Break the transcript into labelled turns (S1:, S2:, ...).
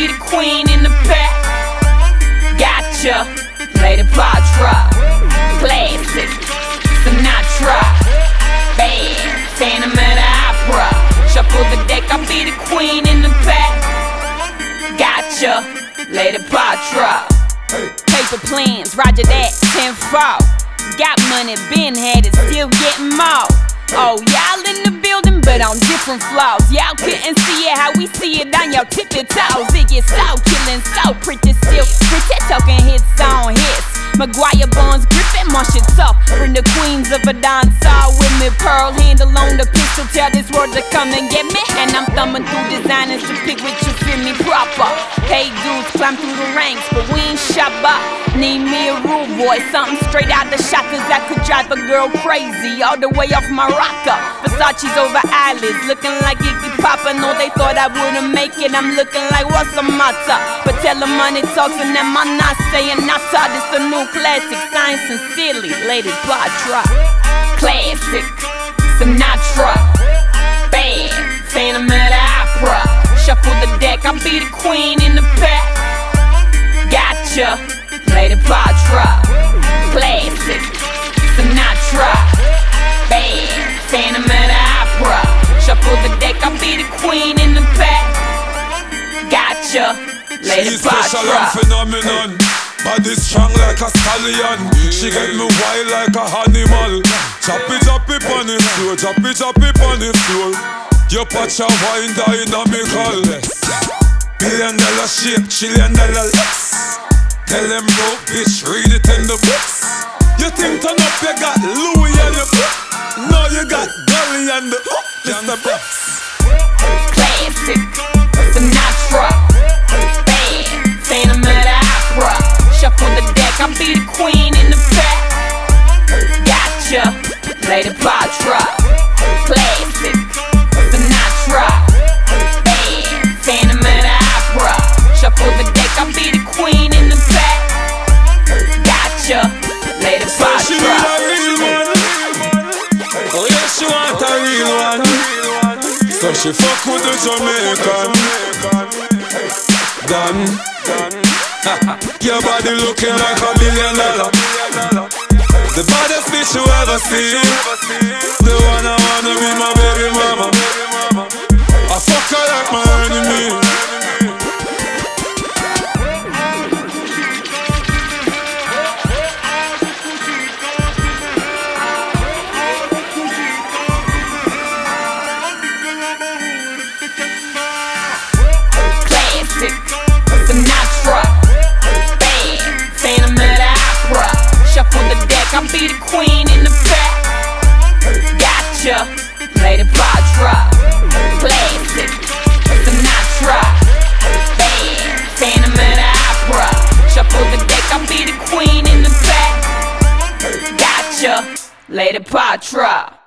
S1: be the queen in the back. Gotcha, Lady Patra, classic, Sinatra, bad, Phantom of the Opera. Shuffle the deck, I'll be the queen in the back. Gotcha, Lady Patra. Paper plans, roger that, 10-4. Got money, been had it, still getting more. Oh, y'all in the building, but on different floors. Y'all couldn't see it how we see it on your tippy toes. It gets so killing, so pretty still. Pretty talking hits on hits. Maguire Bonds gripping my shit tough. Bring the queens of a dancehall with me. Pearl handle on the pistol, tell this world to come and get me. And I'm thumbing through designers to pick which you feel me proper. Hey dudes, climb through the ranks, but we ain't shop up. Need me a rude boy, something straight out the shot, cause I could drive a girl crazy all the way off my rocker. Versace's over eyelids, looking like Iggy Pop. I know they thought I wouldn't make it, I'm looking like what's the matter? But tell them money talks and them I'm not saying nata. This a new classic, Science and Silly, Lady Patra. Classic, Sinatra, bad, Phantom of the Opera. Shuffle the deck, I'll be the queen in the back. Gotcha, Lady Patra, classic, Sinatra, bad, Phantom of the Opera. Shuffle the deck, I'll be the queen in the back. Gotcha, Lady
S2: She's special and
S1: Patra.
S2: phenomenon. Body strong like a stallion. She get me wild like a animal. Chop it on the floor, chop it on the floor. Your patch a wine dynamical. $1 billion shape, $1 trillion legs. Tell them broke bitch, read it in the books. You think turn up, you got Louis on your book. No, you got Dolly on the hook. Mr. Brooks.
S1: Classic, Sinatra, bad, Phantom of the Opera. Shuffle the deck, I'll be the queen in the back. Gotcha, Lady Patra, classic, Sinatra, bad, Phantom of the Opera. Shuffle the deck, I'll be the queen in the back. Gotcha, Lady
S2: She need a
S1: Patra.
S2: real one. Oh yeah, she want a real one. So she fuck with the Jamaican. Done. Your body looking like $1 billion. The baddest bitch you ever see. The one I wanna be my baby mama. I fuck her like my enemy.
S1: Classic, Sinatra, bad, Phantom of the Opera. Shuffle the deck, I'll be the queen in the back. Gotcha, Lady Patra, classic, Sinatra, bad, Phantom of the Opera. Shuffle the deck, I'll be the queen in the back. Gotcha, Lady Patra.